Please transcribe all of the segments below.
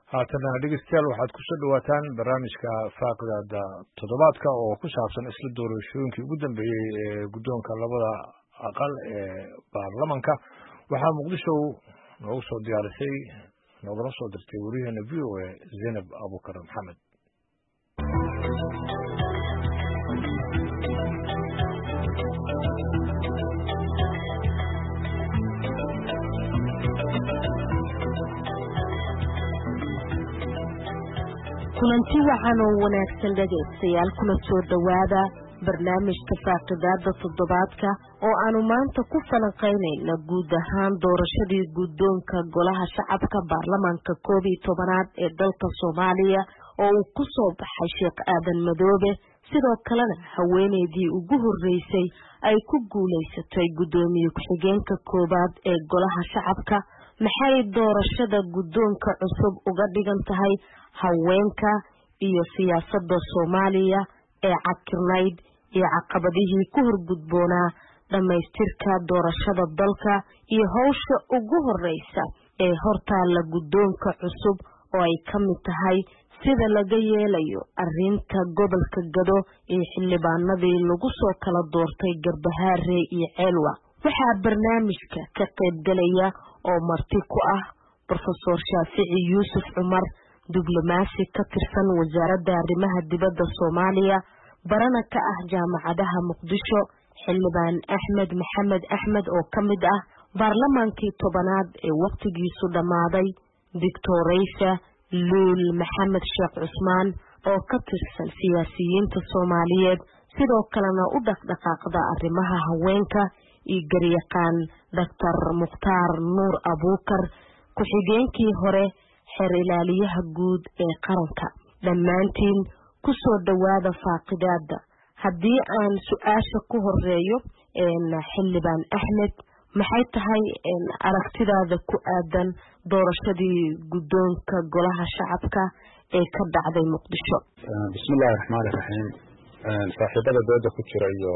haatana dhegeystayaal waxaad ku soo dhawaataan barnaamijka faaqida toddobaadka oo ku saabsan isla doorashooyinkii ugu dambeeyey ee guddoonka labada aqal ee baarlamanka waxaa muqdisho noogu soo diyaarisay noogala soo dirtay wariyaheena v o a Zainab Abuukar Maxamed. kulanti waxaan oo wanaagsan dhegeystayaal kuna soo dhawaada barnaamijka faaqidaada toddobaadka oo aanu maanta ku falanqaynayna guud ahaan doorashadii guddoonka golaha shacabka baarlamaanka 11aad ee dalka Soomaaliya oo uu ku soo baxay Sheekh Aadan Madoobe sidoo kalena haweeneydii ugu horeysay ay ku guuleysatay gudoomiye ku-xigeenka koobaad ee golaha shacabka. maxay doorashada guddoonka cusub uga dhigan tahay haweenka iyo siyaasadda Soomaaliya ee cakirnayd iyo caqabadihii ku horgudboonaa dhamaystirka doorashada dalka iyo hawsha ugu horeysa ee hortaala guddoonka cusub oo ay ka mid tahay sida laga yeelayo arrinta gobolka Gado ee xildhibaanadii lagu soo kala doortay Garbahaare iyo Ceelwa. waxaa barnaamijka ka qaybgalaya oo marti ku ah Professor Shaafici Yuusuf Cumar, diblomaasi ka tirsan wasaaradda arrimaha dibadda Soomaaliya, barana ka ah jaamacadaha Muqdisho, xildhibaan Axmed Maxamed Axmed oo ka mid ah baarlamaankii 10aad ee waqtigiisu dhamaaday, Doctoraysa Luul Maxamed Sheekh Cusmaan oo ka tirsan siyaasiyiinta Soomaaliyeed sidoo kalena u dhaqdhaqaaqda arrimaha haweenka, iyo garyaqaan Dr. Mukhtaar Nuur Abuukar, ku-xigeenkii hore xeer ilaaliyaha guud ee qaranka. dhammaantiin ku soo dhawaada faaqidaada. haddii aan su-aasha ku horeeyo xildhibaan Axmed, maxay tahay aragtidaada ku aadan doorashadii guddoonka golaha shacabka ee ka dhacday Muqdisho? bismillaahir rahmaanir rahiim. saaxiibada dooda ku jira iyo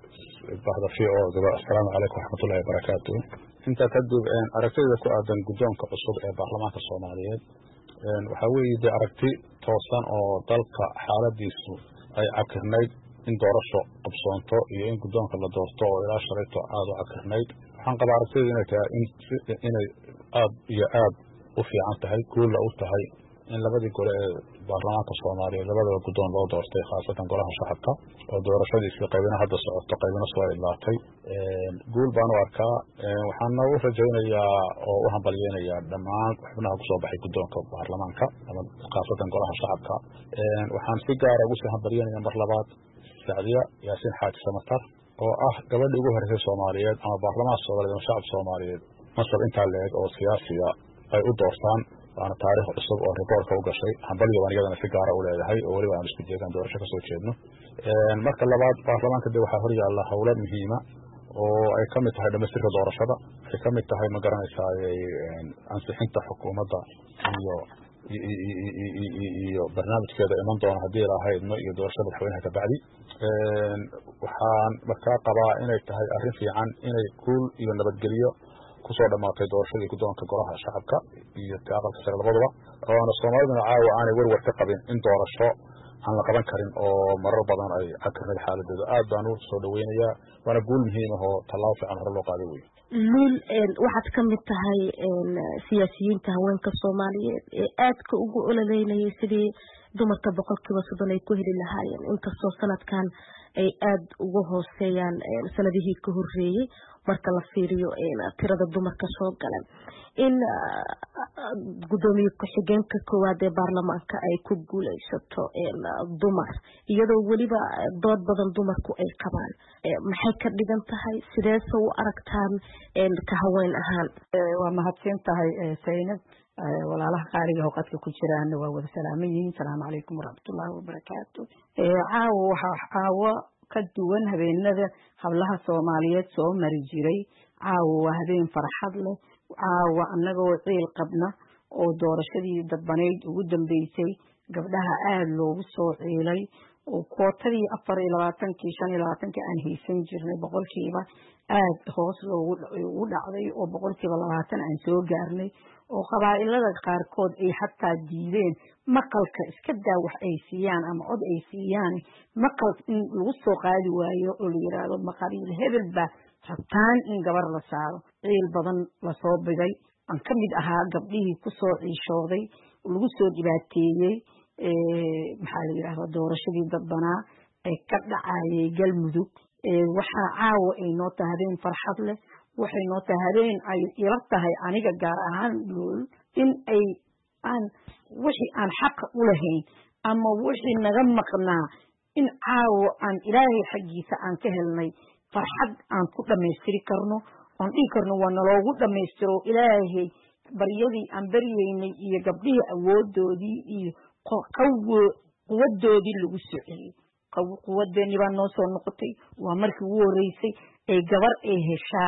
bahda VO assalaamu calaykum waraxmatullaahi wabarakaatuh. inta kadib aragtida ku aadan guddoonka cusub ee baarlamaanka Soomaaliyeed waxa weeye aragti toosan oo dalka xaaladiisu ay cakirnayd in doorasho qabsoonto iyo in guddoonka la doorto oo ilaa shalayto aad u cakirnayd. waxaan qabaa aragtida inay tahay inay aad iyo aad u fiican tahay, guulla u tahay in labadii gole ee baarlamaanka Soomaaliya labadaba guddoon loo doortay, khaasatan golaha shacabka oo doorashadiisii qaybina hadda socoto qaybina soo ilaatay. guul baan u arkaa. waxaana u rajaynayaa oo u hambalyeynayaa dhammaan xubnaha kusoo baxay guddoonka baarlamaanka ama khaasatan golaha shacabka. waxaan si gaara ugu sii hambalyeynayaa mar labaad Sacdiya Yaasiin Xaaji Samatar oo ah gabadhii ugu horeysay Soomaaliyeed ama baarlamaanka Soomaaliyeed ama shacabka Soomaaliyeed mas'al intaa leeg oo siyaasiya ay u doortaan. waana taariikh cusub oo rikoorka u gashay. hambalyo waan iyadana si gaara u leedahay oo waliba aan isku jeedan doorasho ka soo jeedno. marka labaad baarlamaanka dib waxaa hor yaalla hawlo muhiima oo ay ka mid tahay dhamaystirka doorashada, ay ka mid tahay ma garanaysaa ansixinta xukuumadda iyo barnaamijkeeda iman doona haddii la ahaydno iyo doorashada madaxweynaha ka bacdi. waxaan markaa qabaa inay tahay arrin fiican inay guul iyo nabadgelyo kusoo dhamaatay doorashadii guddoonka golaha shacabka iyo aqalka sare labaduba, oona Soomaaliduna caawa aanay warwar ka qabin in doorasho aan la qaban karin oo marar badan ay cakirnay xaaladooda. aad baan u soo dhaweynayaa, waana guul muhiim ah oo tallaabo fiican hore loo qaaday wey. Luul, waxaad ka mid tahay siyaasiyiinta haweenka Soomaaliyeed ee aadka ugu ololeynayay sidii dumarka 30% ay ku heli lahaayeen, inkastoo sanadkan ay aad uga hooseeyaan sanadihii ka horeeyay marka la fiiriyo tirada dumarka soo galan. in gudoomiye ku-xigeenka koowaad ee baarlamaanka ay ku guuleysato dumar iyadoo waliba dood badan dumarku ay qabaan, maxay ka dhigan tahay? sideese u aragtaan ka haween ahaan? waa mahadsan tahay Zainab. walaalaha qaaliga oo qadka ku jiraan waa wada salaaman yihiin. salaamu calaykum waraxmatullaahi wabarakaatuh. caawa ka duwan habeenada hablaha Soomaaliyeed soo mari jiray. caawa waa habeen farxad leh. caawa annagoo ciil qabna oo doorashadii dadbaneyd ugu dambeysay gabdhaha aad loogu soo ciilay oo kootadii 24 25 aan haysan jirnay boqolkiiba aad hoos ugu dhacday oo boqolkiiba 20 aan soo gaarnay oo qabaa'ilada qaarkood ay xataa diideen maqalka iska daa wax ay siiyaan ama cod ay siiyaan maqal in lagu soo qaadi waayo oo la yiraahdo maqabiil hebel ba rabtaan in gabar la saaro ciil badan la soo bigay aan ka mid ahaa gabdhihii ku soo ciishooday lagu soo dhibaateeyey maxaa la yiraahdaa doorashadii dadbanaa ee ka dhacayay Galmudug waxaa caawa ay noo tahdeen farxad leh waxay noo tahdeen ay ila tahay aniga gaar ahaan lool in ay aan wixii aan xaq u lahayn ama wixii naga maqnaa in caawa aan ilaahay xaqiisa aan ka helnay farxad aan ku dhameystiri karno aan dhigi karno waa naloogu dhameystiro ilaahay baryadii aan baryeynay iyo gabdhihii awoodoodii iyo quwadoodii lagu soo celiyey quwadeeni baa noo soo noqotay waa markii ugu horeysay ee gabar ay heshaa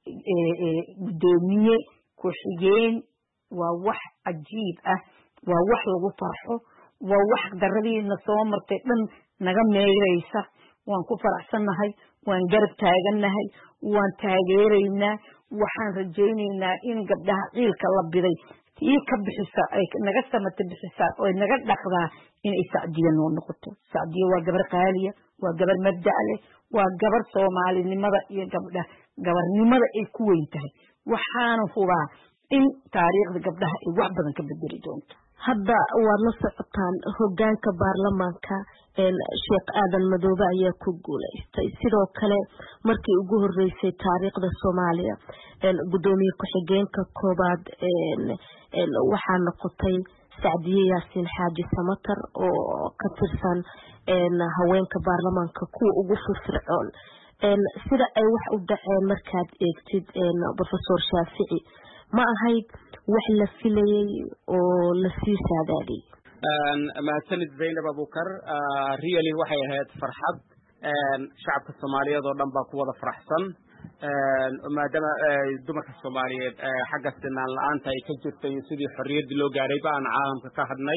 gudoomiye ku-xigeen waa wax cajiib ah waa wax lagu farxo waa wax daradiina soo martay dhan naga meeraysa waan ku faraxsanahay waan garab taaganahay waan taageeraynaa waxaan rajaynaynaa in gabdhaha ciilka la biday tii ka bixisa ay naga samata bixisa oo naga dhaqdaa in ay Sacdiya noo noqoto Sacdiya waa gabar qaaliya waa gabar mabda' leh waa gabar Soomaalinimada iyo gabarnimada ay ku weyn tahay waxaan hubaa in taariikhda gabdhaha ay wax badan ka bedeli doonto hadda waad la socotaan hoggaanka baarlamaanka Sheekh Aadan Madoobe ayaa ku guuleystay sidoo kale markii ugu horeysay taariikhda Soomaaliya gudoomiye ku-xigeenka koobaad waxaa noqotay Sacdiye Yaasiin Xaaji Samatar oo ka tirsan haweenka baarlamaanka kuwa ugu firfircoon sida ay wax u dhaceen markaad eegtid Professor Shaafici ma ahayd wax la filayay oo la sii saadaadiyay mahadsanid Zainab Abukar really waxay ahayd farxad shacabka Soomaaliyeed oo dhan baa ku wada faraxsan maadaama dumarka Soomaaliyeed xagga sinaan la'aanta ay ka jirtay sidii xorriyadii loo gaaray baan caalamka ka hadnay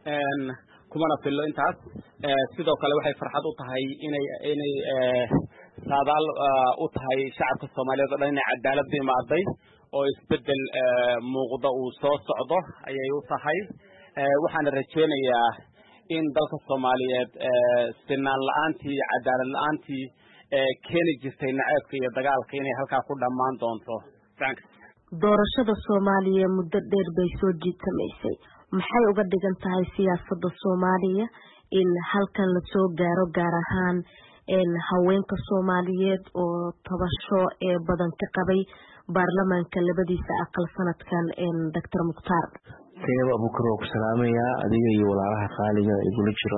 kumana fillo intaas sidoo kale waxay farxad u tahay inay saadaal u tahay shacabka Soomaaliyeed oo dhan inay cadaalad imaaday oo isbedel muuqda uu soo socdo ayay u tahay waxaan rajaynayaa in dalka Soomaaliyeed sinaan la'aantii cadaalad la'aantii keeni jirtay nacaybka iyo dagaalka inay halkaa ku dhammaan doonto thanks doorashada Soomaaliya muddo dheer bay soo jiitamaysay maxay uga dhigan tahay siyaasadda Soomaaliya in halkan la soo gaaro gaar ahaan haweenka Soomaaliyeed oo tabasho badan ka qabay baarlamaanka labadiisa aqal sanadkan Dr. Mukhtaar Zainab Abukar oo ku salaamaya adiga iyo walaalaha qaaliga ee gula jira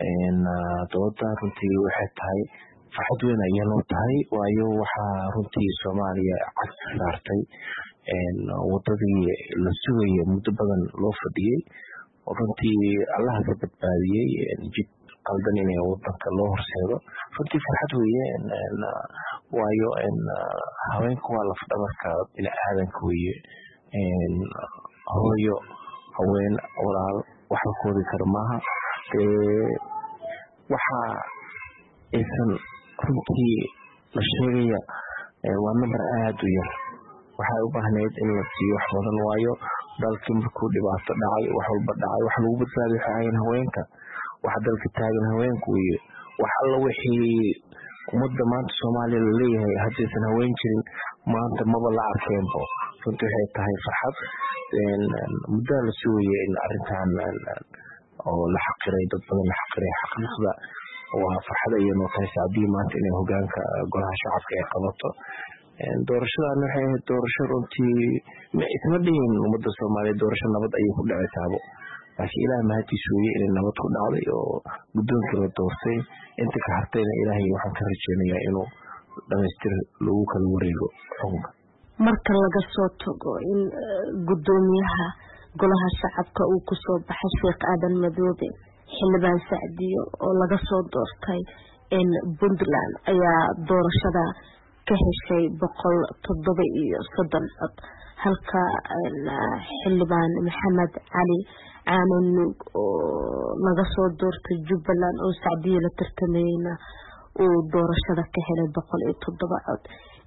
dooda runtii waxay tahay farxad weyn ayay noo tahay waayo waxaa runtii Soomaaliya cad saartay wadadii la sugayay muddo badan loo fadhiyay oo runtii Allah ka badbaadiyay jid qaldan inay wadanka loo horseedo runtii farxad weeye waayo haweenku waa laf dhabarka bini'aadanka weeye hooyo haween walaal wax la koodi karo maaha waxa aysan runtii la sheegaya waa number aad u yar waxay u baahneyd in la siiyo wax badan waayo dalkii markuu dhibaato dhacay wax walba dhacay wax lagu badbaadi waxay ahayn haweenka waxa dalka taagan haweenku weeye wax alla wixii ummadda maanta Soomaaliya la leeyahay haddaysan haween jirin maanta maba la arkeenbo runtii waxay tahay farxad muddo la sugayay in arrintan oo la xaqiray dad badan la xaqiray xaqiiqda waa farxad ay noo tahay Sacdiye maanta inay hoggaanka golaha shacabka ay qabato doorashadan waxay ahayd doorasho runtii ma isma dhihin ummadda Soomaaliyeed doorasho nabad ayay ku dhacaysaabo laakiin Ilaahay mahadiisu weeye inay nabad ku dhacday oo guddoonkii la doortay inta ka hartayna Ilaahay waxaan ka rajaynayaa inuu dhamaystir lagu kala wareego xukunka marka laga soo tago in guddoomiyaha golaha shacabka uu ku soo baxay Sheekh Aadan Madoobe xildhibaan Sacdiye oo laga soo doortay Puntland ayaa doorashada ka heshay 137 cod halka xildhibaan maxamed cali caananuug oo laga soo doortay jubbaland oo sacdiyo la tartamayeyna uu doorashada ka helay 107 cod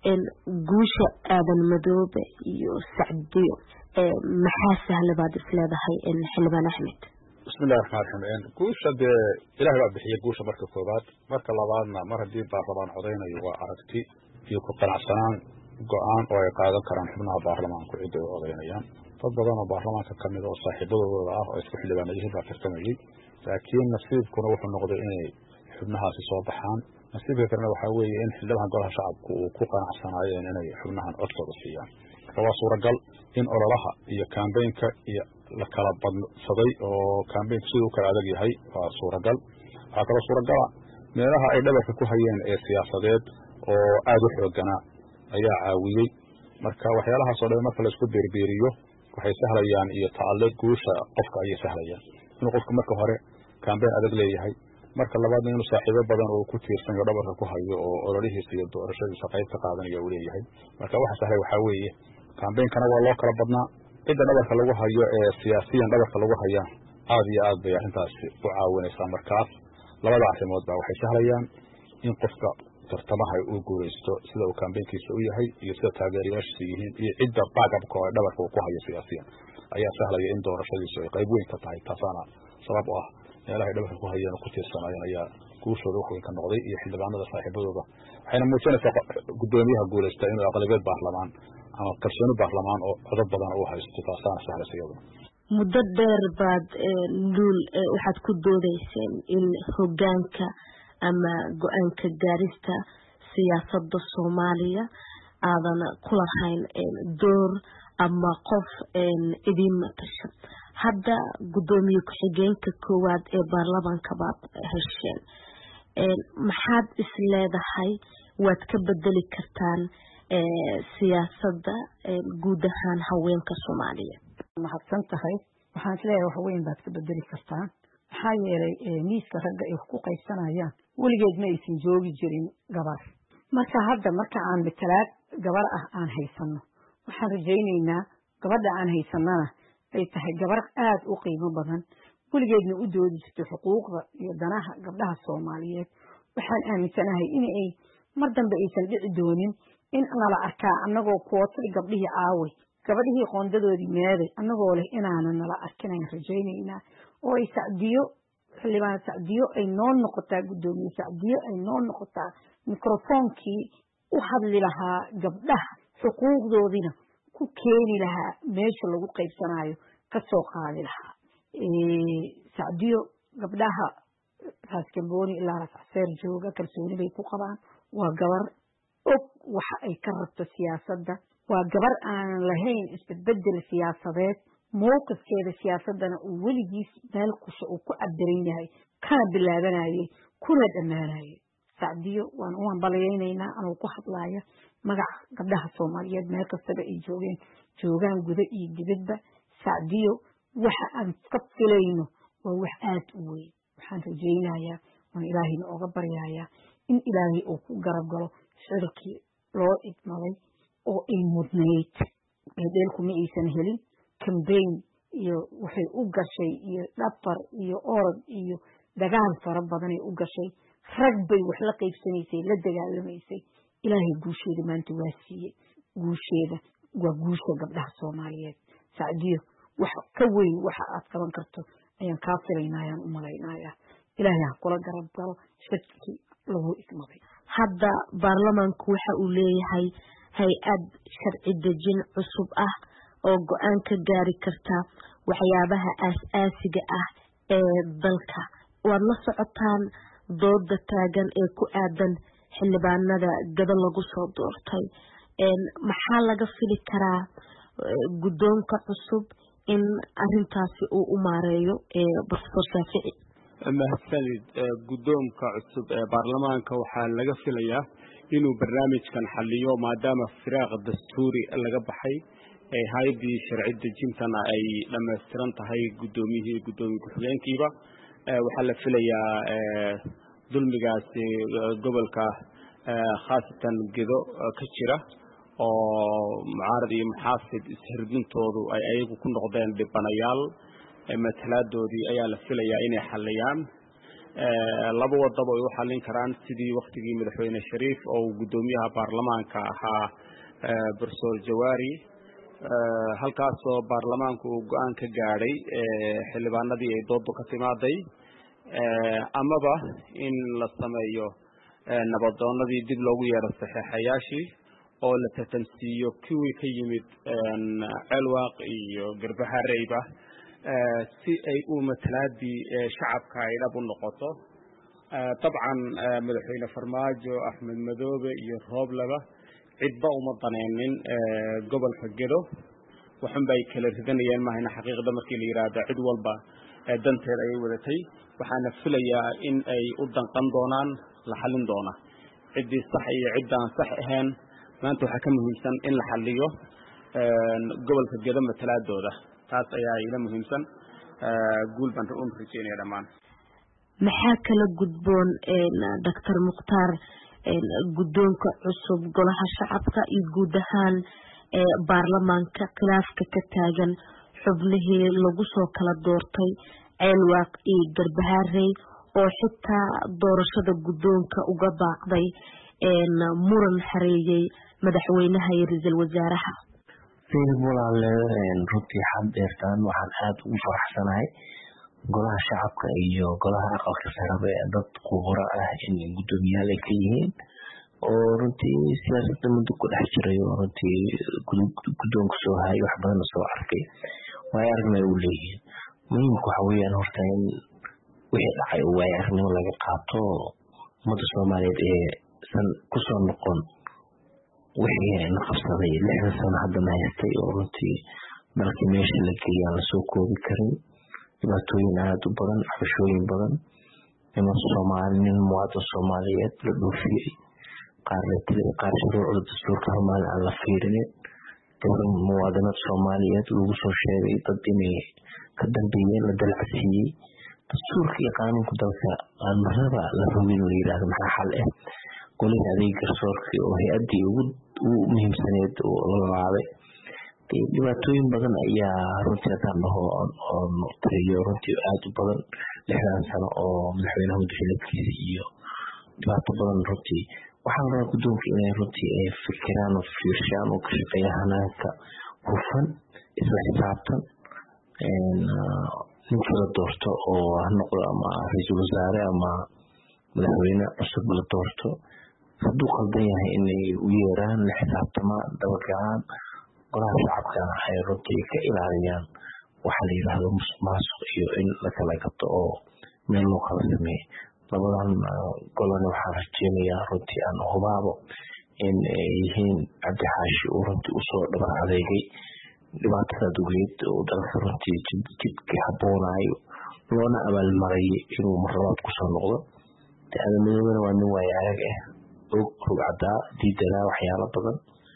guusha aadan madoobe iyo sacdiyo maxaa sahla baad isleedahay xildhibaan axmed bismillahi raxmaani raxiim guusha dee ilaahay baa bixiya guusha marka koobaad marka labaadna mar haddii baarlamaan codaynayo waa aragti iyo ku qanacsanaan go-aan oo ay qaadan karaan xubnaha baarlamaanku cidda ay odaynayaan dad badan oo baarlamaanka ka mid oo saaxiibadooda ah oo isku xildhibaana yihiin baa tartamayey laakiin nasiibkuna wuxuu noqday inay xubnahaasi soo baxaan nasiibka kalena waxaa weeye in xildhibaha golaha shacabku uu ku qanacsanaayeen inay xubnahan codkooda siiyaan marka waa suuragal in ololaha iyo kambeynka iyo la kala badsaday oo kambeynku siduu u kala adag yahay waa suuragal waxaa kaloo suuragala meelaha ay dhabarka ku hayeen ee siyaasadeed oo aada u xooganaa ayaa caawiyey marka waxyaalahaas oo dhan marka laisku beerbeeriyo waxay sahlayaan iyo ta'alle guusha qofka ayay sahlayaan inuu qofka marka hore kambeyn adag leeyahay marka labaadna inuu saaxiibo badan oo ku tiirsan iyo dhabarka ku hayo oo ololihiisa iyo doorashadiisa qayb ka qaadanaya uu leeyahay marka waxa sahlay waxaa weeye kambeynkana waa loo kala badnaa cidda dhabarka lagu hayo ee siyaasiyan dhabarka lagu haya aad iyo aad bay arrintaasi u caawinaysaa markaas labada arrimood baa waxay sahlayaan in qofka tartamaha uu guuraysto sida uu kambeynkiisa u yahay iyo sida taageerayaashiisa yihiin iyo cidda baagabka oo dhabarka uu ku hayo siyaasiyan ayaa sahlaya in doorashadiisu ay qayb weyn ka tahay taasaana sabab u ah meelahay dhabarka ku hayeen oo ku tiirsanayeen ayaa guushooda wax weyn ka noqday iyo xildhibaanada saaxiibadooda waxayna muujinaysaa guddoomiyaha guuraysta inuu aqlabiyad baarlamaan ama kalsooni baarlamaan oo codad badan u haysto taasaana sahlaysa iyaduna muddo dheer baad luul waxaad ku doodayseen in hoggaanka ama go-aanka gaarista siyaasadda Soomaaliya aadan ku lahayn door ama qof idin matasha hadda gudoomiye ku-xigeenka koowaad ee baarlamaanka baad hesheen maxaad isleedahay waad ka bedeli kartaan siyaasadda guud ahaan haweenka Soomaaliya mahadsan tahay waxaan isleeyahay wax weyn baad ka bedeli kartaan maxaa yeelay miiska ragga ay ku qaybsanayaan weligeed ma aysan joogi jirin gabar marka hadda marka aan matalaad gabar ah aan haysano waxaan rajaynaynaa gabadha aan haysanana ay tahay gabar aad u qiimo badan weligeedna u doodi jirtay xuquuqda iyo danaha gabdhaha Soomaaliyeed waxaan aaminsanahay in ay mar dambe aysan dhici doonin in nala arkaa annagoo kootay gabdhihii aaway gabadhihii qoondadoodii meeday annagoo leh inaanan nala arkin aan rajaynaynaa oo ay sacdiyo xildhibaan sacdiyo ay noo noqotaa guddoomiye sacdiyo ay noo noqotaa mikrofoonkii u hadli lahaa gabdhaha xuquuqdoodina ku keeni lahaa meesha lagu qaybsanayo ka soo qaadi lahaa sacdiyo gabdhaha raaskambooni ilaa rascaseer jooga kalsooni bay ku qabaan waa gabar og waxa ay ka rabto siyaasadda waa gabar aanan lahayn isbedbedel siyaasadeed mowqifkeeda siyaasaddana uu weligiis meel kusha uu ku cabiran yahay kana bilaabanayay kuna dhammaanayay sacdiyo waan u hambalyaynaynaa anuu ku hadlaaya magaca gabdhaha Soomaaliyeed meel kastaba ay joogaan guda iyo dibadba sacdiyo waxa aan ka filayno waa wax aad u weyn waxaan rajaynayaa waan ilaahayna oga baryayaa in ilaahay uu ku garab galo shirkii loo idmaday oo ay mudnayd bedelkuma aysan helin campaign iyo waxay u gashay iyo dhafar iyo orod iyo dagaal fara badan ay u gashay rag bay wax la qaybsanaysay la dagaalamaysay ilaahay guusheeda maanta waa siiyey guusheeda waa guusha gabdhaha Soomaaliyeed sacdiyo wax ka weyn waxa aad qaban karto ayaan kaa filaynaa ayaan u malaynayaa ilaahay ha kula garab galo shirkii lagu idmaday hadda baarlamaanku waxa uu leeyahay hay-ad sharci dejin cusub ah oo go-aan ka gaari karta waxyaabaha aas-aasiga ah ee dalka waad la socotaan dooda taagan ee ku aadan xildhibaanada gada lagu soo doortay maxaa laga fili karaa guddoonka cusub in arintaasi uu u maareeyo Professor Shaafici mahadsanid guddoonka cusub ee baarlamaanka waxaa laga filayaa inuu barnaamijkan xaliyo maadaama firaaq dastuuri laga baxay ee hay'adii sharci dejintana ay dhameystiran tahay guddoomiyihii guddoomiye ku-xigeenkiiba waxaa la filayaa dulmigaasi gobolka khaasatan gedo ka jira oo mucaarad iyo muxaafid ishirdintoodu ay ayagu ku noqdeen dhibanayaal mataladoodii ayaa la filayaa inay xaliyaan laba wadaba ay u xalin karaan sidii waqtigii madaxweyne Shariif oo gudoomiyaha baarlamaanka ahaa Professor Jawaari halkaasoo baarlamaanku uu go'aan ka gaaray xildhibaanadii ay doodba ka timaaday amaba in la sameeyo nabadoonadii dib loogu yeero saxiixayaashii oo la tatansiiyo kuwii ka yimid Elwaaq iyo Garbahareyba si ay u matalaadii shacabka ay dhab u noqoto طبعا madaxweyne Farmaajo Axmed Madoobe iyo Rooblaba cidba uma daneenin gobolka Gedo waxan bay kala ridanayeen ma hayna xaqiiqada markii la yiraahdo cid walba danteed ay wadatay waxaana filayaa in ay u danqan doonaan la xalin doona cidii sax iyo cidaan sax ahayn maanta waxa ka muhiimsan in la xaliyo gobolka Gedo matalaadooda taas ayaa ila muhiimsan guul baan u rajeynaa dhamaan maxaa kala gudboon Dr. Mukhtaar guddoonka cusub golaha shacabka iyo guud ahaan baarlamaanka khilaafka ka taagan xubnihii lagu soo kala doortay Elwaaq iyo Garbaharey oo xitaa doorashada guddoonka uga baaqday muran xareeyay madaxweynaha iyo ra'iisul wasaaraha walaale runtii xad dheertaan waxaan aad ugu faraxsanahay golaha shacabka iyo golaha aqalka sare dad khubaro ah in gudoomiyaal ay ka yihiin oo runtii siyaasadda muddo ku dhex jiray oo runtii guddoonka soo hayay wax badan soo arkay way aragnay u leeyihiin muhiimku waxa weeyaan horta in wixii dhacay way aragnay laga qaato ummadda Soomaaliyeed ee san ku soo noqon wixii ay qabsaday 6 sano hadda ma haystay oo runtii dalka meesha la geeyay la soo koobi karin dhibaatooyin aad u badan xashooyin badan inuu Soomaaliyin muwaadin Soomaaliyeed la dhoofiyay qaar shuruucda dastuurka Soomaaliya aan la fiirinin dowlad muwaadinad Soomaaliyeed lagu soo sheegay dad inay ka dambeeyeen la dalcasiiyay dastuurka iyo qaanuunka dalka aan marnaba la hubin la yiraahdo maxaa xal ah golaha adeeg garsoorka oo hay'adii ugu muhiimsaneed oo la laabay dhibaatooyin badan ayaa runtii hadanaho oo noqday runtii aad u badan 6 sano oo madaxweynaha mudxilkiisa iyo dhibaato badan runtii waxaan rabaa guddoonka inay runtii ay fikiraan oo fiirshaan oo ka shaqeeyaan hanaanka hufan isla xisaabtan ninka la doorto oo noqdo ama ra'iisul wasaare ama madaxweyne cusub la doorto hadduu qaldan yahay inay u yeeraan la xisaabtamaan dabagalaan golaha shacabka ay runtii ka ilaaliyaan waxa la yiraahdo musuqmaasuq iyo in la kala gato oo meel loo kala sameeyo labadan golana waxaan rajeynayaa runtii aan hubaabo in ay yihiin Cabdi Xaashi oo runtii u soo dhabar adeegay dhibaatada dugeed oo dalka runtii jidka haboonayo loona abaalmaray inuu marlabaad ku soo noqdo taadamada waa nin way arag ah oo rugcada diidada waxyaalo badan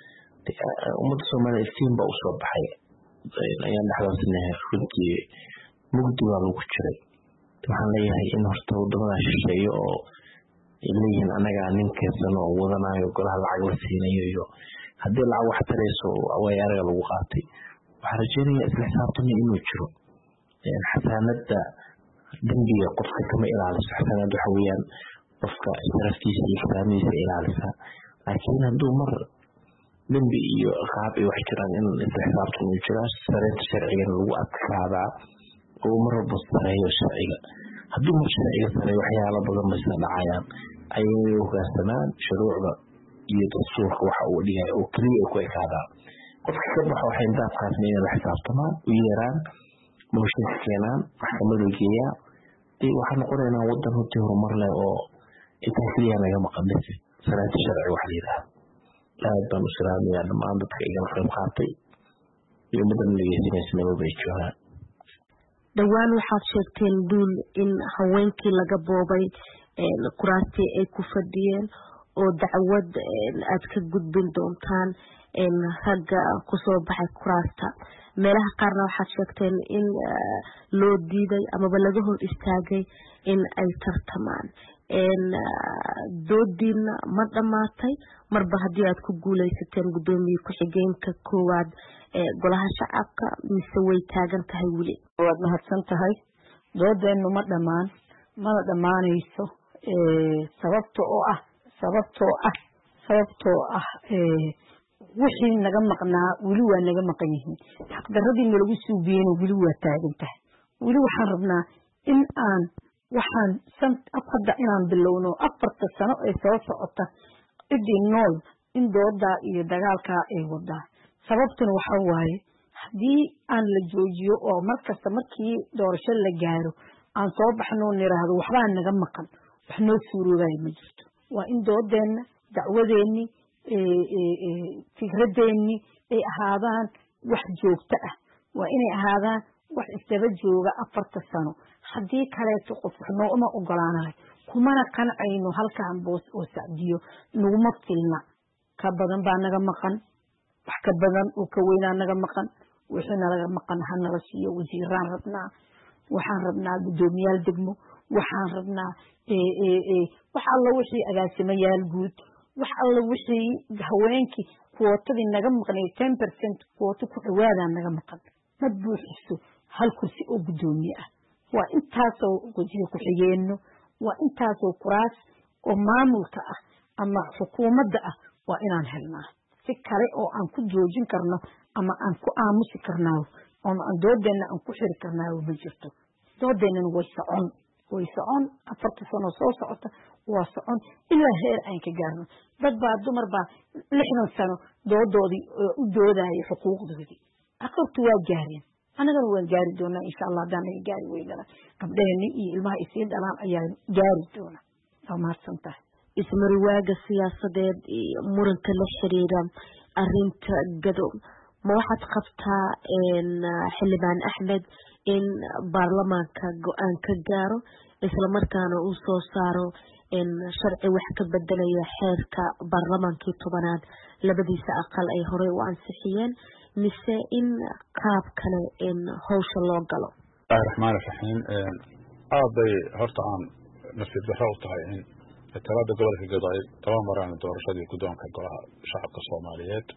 ummadda Soomaaliyeed iftiin baa u soo baxay ayaan dhaxlaysanahay runtii mugdi waa lagu jiray waxaan leeyahay in horta wadamada shisheeye oo ilayhin anaga ninkeesan oo wadanayo golaha lacag la siinayo iyo haddii lacag wax tarayso way araga lagu qaatay waxaan rajeynayaa isla xisaabtan inuu jiro xasaanada dambiga qofka kama ilaaliso xasaanada waxa weeyaan qofka sharaftiisa iyo karaamadiisa ilaalisa laakiin hadduu mar dambi iyo qaab ay wax jiraan in isla xisaabtan uu jiro sareynta sharcigan lagu adkaadaa oo mar walba sareeyo sharciga hadduu mar sharciga sareeyo waxyaalo badan bay isla dhacayaan ayay hoggaansamaan shuruucda iyo dastuurka waxa uu dhigay oo kaliya ay ku ekaadaan qofka ka baxo waxay intaasna inay la xisaabtamaan u yeeraan mooshinka keenaan maxkamada geeyaa waxaan noqonaynaa wadan runtii horumar leh oo intaa kaliya laga maqan bas sareynta sharci wax la yidhaahdo aad baan u salaamayaa dhammaan dadka igala qayb qaatay iyo ummaddan dhegeysanaysa bay joogaan dhawaan waxaad sheegteen duul in haweenkii laga boobay kuraastii ay ku fadhiyeen oo dacwad aad ka gudbin doontaan ragga kusoo baxay kuraasta meelaha qaarna waxaad sheegteen in loo diiday amaba laga hor istaagay in ay tartamaan doodiina ma dhamaatay marba haddii aad ku guuleysateen gudoomiye ku-xigeenka koowaad ee golaha shacabka mise way taagan tahay weli? waad mahadsan tahay. doodeenu ma dhamaan mana dhamaanayso sababtoo ah wixii naga maqnaa weli waa naga maqan yihiin. xaqdaradii nalagu suubiyeyna weli waa taagan tahay. weli waxaan rabnaa in aan hadda inaan bilowno 4 sano ee soo socota cidii nool in doodaa iyo dagaalkaa ay wadaa. sababtuna waxaa waaye haddii aan la joojiyo oo markasta markii doorasho la gaaro aan soo baxno niraahdo waxbaa naga maqan, wax noo suuroobaya ma jirto. waa in doodeenna dacwadeenni fikradeenni ay ahaadaan wax joogto ah. waa inay ahaadaan wax isdaba jooga 4 sano. haddii kaleeto qof wax nooma ogolaanayo kumana qancayno halkaan boos oo sacdiyo naguma filna. ka badan baa naga maqan, wax ka badan oo ka weynaa naga maqan. wixii nalaga maqan ha nala siiyo. wasiiraan rabnaa, waxaan rabnaa gudoomiyaal degmo, waxaan rabnaa wax alla wixii agaasimayaal guud, wax alla wixii haweenkii kuwootadii naga maqnay 10% kuwooto ku dhawaadaan naga maqan ma buuxiso hal kursi oo gudoomiye ah. waa intaasoo wasiir ku-xigeenno, waa intaasoo kuraas oo maamulka ah ama xukuumadda ah waa inaan helnaa. si kale oo aan ku joojin karno ama aan ku aamusi karnaa ama aan doodeenna aan ku xiri karnaa ma jirto. doodeennana way socon 4 sano soo socota waa socon ilaa heer aan ka gaarno. dad baa dumar baa 60 sano doodoodii u doodaya xuquuqdoodii. aqoontu waa gaareen, anagana waan gaari doonaa insha Allah. haddaan naga gaari weynana gabdhaheenni iyo ilmaha isiin dhalaan ayaan gaari doonaa. waa mahadsan tahay. ismariwaaga siyaasadeed iyo muranka la xiriira arinta gado ma waxaad qabtaa xildhibaan Axmed in baarlamaanka go-aan ka gaaro isla markaana uu soo saaro sharci wax ka bedelaya xeerka baarlamaankii 10aad labadiisa aqal ay horey u ansixiyeen mise in qaab kale hawsha loo galo? Bismillahir Rahmaanir Rahiim. aaday horta aan nasiib darro u tahay in talada gobolka Gadoy tabamaraan doorashadii gudoonka golaha shacabka Soomaaliyeed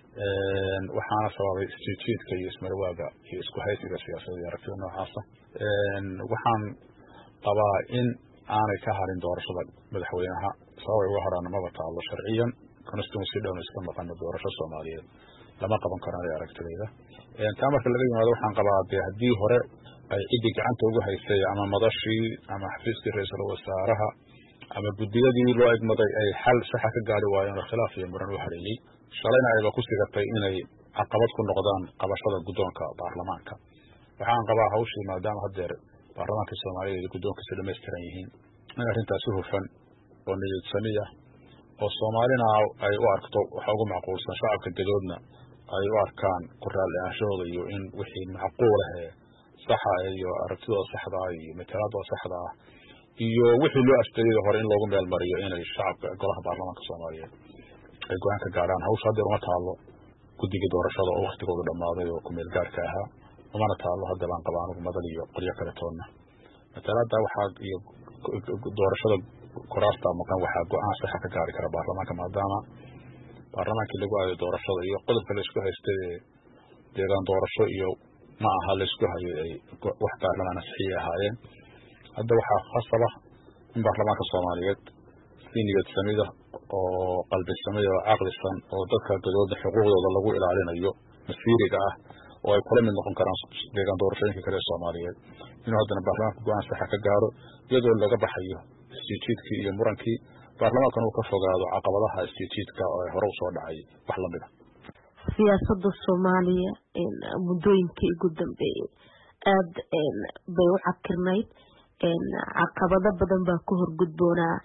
waxaana sababay isjiidka iyo ismarwaaga iyo isku haysiga siyaasadeed aragtida noocaas ah. waxaan qabaa in aanay ka harin doorashada madaxweynaha sababay uga haraan maba taalo sharciyan constituency dhown iska maqan doorasho Soomaaliyeed lama qaban karaan aragtidayda. taa marka laga yimaado waxaan qabaa haddii hore ay cidi gacanta ugu haysay ama madashii ama xafiiskii ra'iisul wasaaraha ama gudiyadii loo egmaday ay xal sax ka gaari waayeen khilaaf iyo muran u hareeyay shalayna ayba ku sigatay inay caqabad ku noqdaan qabashada gudoonka baarlamaanka. waxaan qabaa hawshii maadaama haddeer baarlamaanka Soomaaliyeed gudoonkiisa dhameystiran yihiin in arrintaasi hufan oo niyad samiya oo Soomaalina ay u aragto waxa ugu macquulsan shacabka gadoodna ay u arkaan qoraal ahshooda iyo in wixii macquul ah sax iyo aragtida saxda ah iyo metelada saxda ah iyo wixii loo asteeyay hore in loogu meel mariyo inay shacabka golaha baarlamaanka Soomaaliyeed ay go'aan ka gaaraan. hawsha hadda uma taalo guddiga doorashada oo waqtigooda dhamaaday oo ku meel gaarka ahaa umana taalo hadda baan qabaa anigu madal iyo qolyo kale toonna metelada waxaa iyo doorashada kuraasta maqan waxaa go'aan sax ka gaari kara baarlamaanka maadaama baarlamaankii lagu aaday doorashada iyo qodobka la isku haystay deegaan doorasho iyo ma aha la isku hayay wax baarlamaan saxiix ahaayeen. hadda waxaa khasaba in baarlamaanka Soomaaliyeed si niyad samida oo qalbi samida oo caqlisan oo dadka dadooda xuquuqdooda lagu ilaalinayo masiiriga ah oo ay kula mid noqon karaan deegaan doorashooyinka kale ee Soomaaliyeed inuu haddana baarlamaanka go'aan sax ka gaaro iyadoo laga baxayo isjiidkii iyo murankii baarlamaankan uu ka fogaado caqabadaha isjiidka oo hore u soo dhacay wax la mid ah. siyaasadda Soomaaliya muddooyinkii ugu dambeeyay aad bay u cakirnayd caqabado badan baa ku horgudboonaa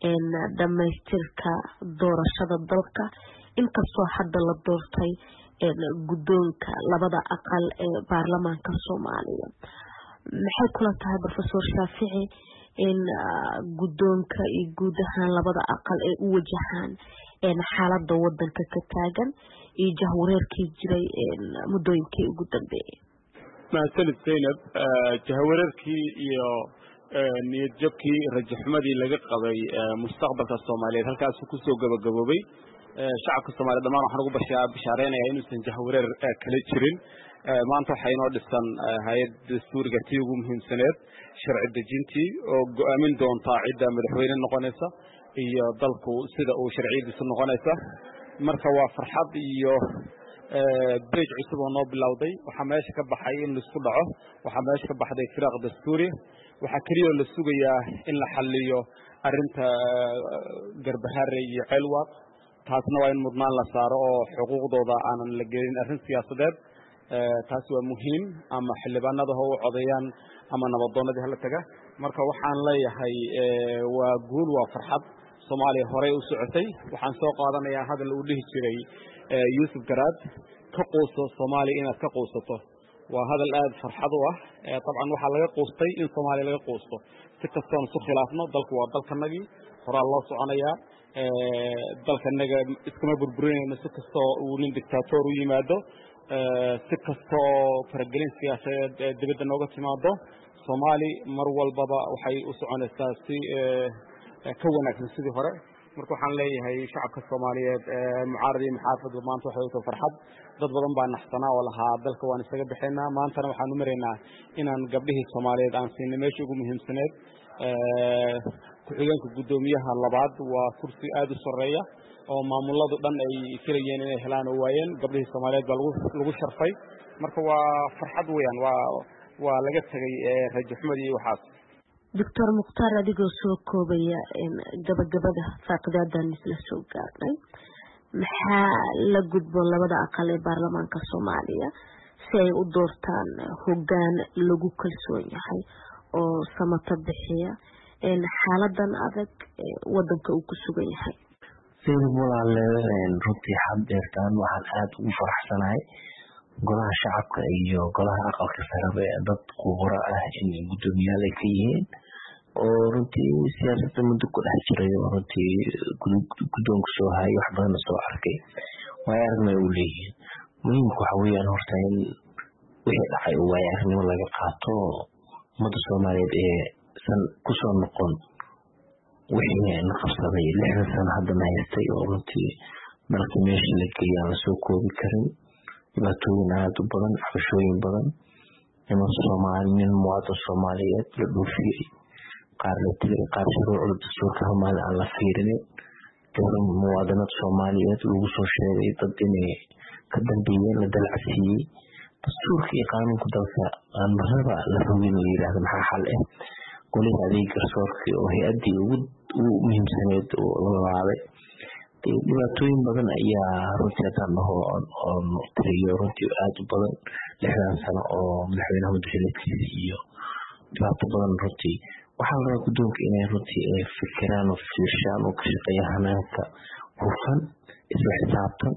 dhamaystirka doorashada dalka inkastoo hadda la doortay gudoonka labada aqal ee baarlamaanka Soomaaliya. maxay kula tahay Professor Shaafici in gudoonka iyo guud ahaan labada aqal ay u wajahaan xaaladda wadanka ka taagan iyo jahwareerkii jiray muddooyinkii ugu dambeeyay? mahadsanid Zainab. jahwareerkii iyo niyad jabkii rajaxumadii laga qabay mustaqbalka Soomaaliyeed halkaas ku soo gabagaboobay shacabka Soomaaliyeed dhammaan waxaan ugu bashaareynaya inuusan jahwareer kala jirin maanta waxay inoo dhisan hay'ad dastuuriga tii ugu muhiimsaneed sharci dejintii oo go'aamin doonta cidda madaxweyne noqonaysa iyo dalku sida uu sharciyadiisu noqonaysa marka waa farxad iyo beej cusub oo noo bilowday waxa meesha ka baxay in la isku dhaco waxa meesha ka baxday firaaq dastuuri waxa kaliya la sugayaa in la xalliyo arinta Garbaharre iyo Ceelwaaq taasna waa in mudnaan la saaro oo xuquuqdooda aanan la gelin arrin siyaasadeed taas waa muhiim ama xildhibaanada oo codeeyaan ama nabadoonada hala taga marka waxaan leeyahay waa guul waa farxad Soomaaliya hore u socotay waxaan soo qaadanayaa hadal uu dhihi jiray Yusuf Garaad ka quuso Soomaaliya inaad ka quusato waa hadal aad farxad u ah طبعا waxa laga quustay in Soomaaliya laga quusto si kasta oo soo khilaafno dalku waa dalkanagi hore loo soconaya dalkanaga iskama burburinayno si kasta oo nin dictator u yimaado si kasta oo faragelin siyaasadeed dibadda nooga timaado Soomaali mar walbaba waxay u soconaysaa si ka wanaagsan sidii hore marka waxaan leeyahay shacabka Soomaaliyeed mucaarad iyo muxaafid maanta waxay u farxad dad badan baa naxsanaa oo lahaa dalka waan isaga bixinaa maantana waxaan u mareynaa inaan gabdhihii Soomaaliyeed aan siinay meesha ugu muhiimsaneed ku-xigeenka gudoomiyaha labaad waa kursi aad u sareeya oo maamuladu dhan ay filayeen inay helaan oo waayeen gabdhihii Soomaaliyeed baa lagu sharfay marka waa farxad weeyaan waa laga tagay rajaxmadii waxaas Dr. Mukhtaar adigoo soo koobaya gabagabada faaqidadan isla soo gaarnay maxaa la gudbo labada aqal ee baarlamaanka Soomaaliya si ay u doortaan hoggaan lagu kalsoon yahay oo samata bixiya xaaladan adag wadanka uu ku sugan yahay runtii xadeertaan waxaan aad ugu faraxsanahay golaha shacabka iyo golaha aqalka sare dad khubaro ah in gudoomiyaal ay ka yihiin oo runtii siyaasadda muddo ku dhex jiray oo runtii gudoonka soo hayay wax badan soo arkay way aragnay u leeyihiin muhiimku waxa weeyaan horta in wixii dhacay oo way aragnimo laga qaato ummadda Soomaaliyeed ee san ku soo noqon wixii naqabsaday 6 sano hadda ma haystay oo runtii dalka meesha la geeyay la soo koobi karin dhibaatooyin aad u badan cabashooyin badan ama Soomaaliyeed muwaadin Soomaaliyeed la dhuufiyay qaar la tilay qaar shuruucda dastuurka Soomaaliya aan la fiirinin garan muwaadinad Soomaaliyeed lagu soo sheegay dad inay ka dambeeyeen la dalcasiyay dastuurka iyo qaanuunka dalka aan marnaba la hubin yiraahdo maxaa xal ah golaha adeeg garsoorka oo hay'adii ugu muhiimsaneed oo la waalay dhibaatooyin badan ayaa runtii aan tiriyo runtii aad u badan 6 sano oo madaxweynaha mudxiliidkiisa iyo dhibaato badan runtii waxaa laga gudoonka inay runtii ay fikiraan oo fiirshaan oo ka shaqeeyaan hanaanka hufan isla xisaabtan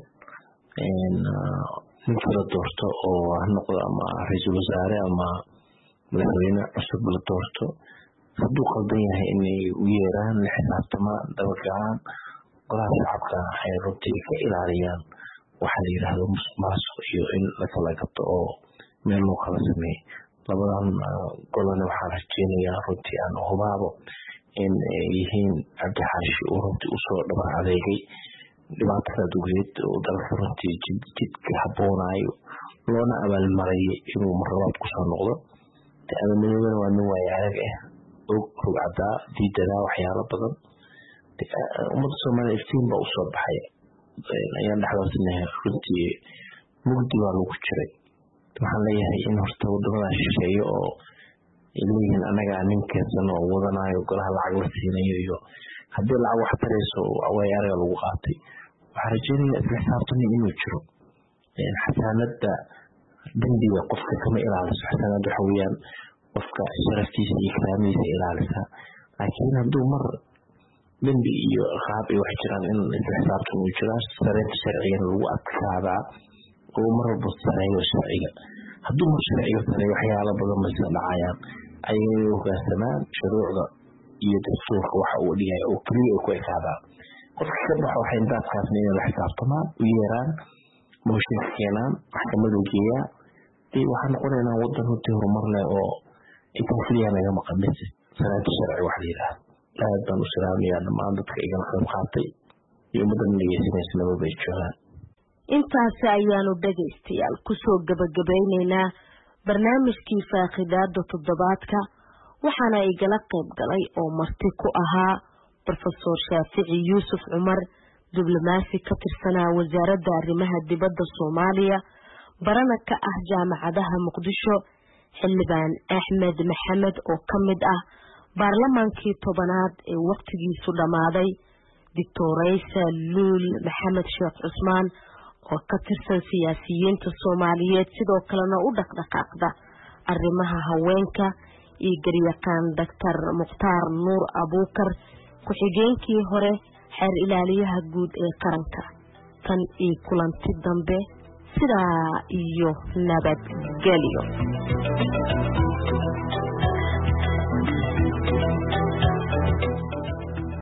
ninka la doorto oo noqdo ama ra'iisul wasaare ama madaxweyne cusub la doorto hadduu qaldan yahay inay u yeeraan la xisaabtamaan dabagacaan golaha shacabka ay runtii ka ilaaliyaan waxa la yiraahdo musuqmaasuq iyo in la kala qabto oo meel loo kala sameeyo labadan golana waxaan rajeynayaa runtii aan hubaabo in yihiin Cabdixaashi oo runtii u soo dhabar adeegay dhibaatada dugeed oo dalka runtii jidka haboonayo loona abaalmaray inuu marlabaad ku soo noqdo taadamada waa nin waaya arag ah oo rugcada diidada waxyaalo badan ummadda Soomaaliyeed iftiin baa u soo baxay ayaan dhaxlaysanahay runtii mugdi baa lagu jiray waxaan leeyahay in horta wadamada shisheeye oo ilmihin anaga ninkeesan oo wadanayo golaha lacag la siinayo iyo haddii lacag wax tarayso way araga lagu qaatay waxaan rajeynayaa isla xisaabtan inuu jiro xasaanada dambiga qofka kama ilaaliso xasaanada waxa weeyaan qofka sharaftiisa iyo karaamiisa ilaalisa laakiin hadduu mar dambi iyo qaab ay wax jiraan in isla xisaabtan uu jiro sareynta sharciga lagu adkaadaa oo mar walba sareeyo sharciga hadduu mar sharciga sareeyo waxyaalo badan ma soo dhacayaan ayay hoggaansamaan shuruucda iyo dastuurka waxa uu dhigay oo kaliya ku ekaada qofka ka baxo waxay intaasna in la xisaabtamaan u yeeraan mooshin keenaan maxkamada geeyaa waxaan noqonaynaa wadan runtii horumar leh oo inta kaliya laga maqan sanaad sharci wax la yiraahdo aad baan u salaamayaa dhammaan dadka igala qayb qaatay iyo ummadda dhageysanaysa nabad ay joogaan intaas ayaanu dhageystayaal ku soo gabagabaynaynaa barnaamijkii faaqidaada toddobaadka waxaana igala qayb galay oo marti ku ahaa Professor Shaafici Yuusuf Cumar diblomaasi ka tirsanaa wasaaradda arrimaha dibadda Soomaaliya barana ka ah jaamacadaha Muqdisho xildhibaan Axmed Maxamed oo ka mid ah baarlamaankii 10aad ee waqtigiisu dhamaaday Dr. Luul Maxamed Sheekh Cusmaan oo ka tirsan siyaasiyiinta Soomaaliyeed sidoo kalena u dhaqdhaqaaqda arrimaha haweenka iyo garyaqaan Dr. Mukhtaar Nuur Abuukar ku-xigeenkii hore xeer ilaaliyaha guud ee qaranka tan iyo kulanti dambe sidaa iyo nabadgelyo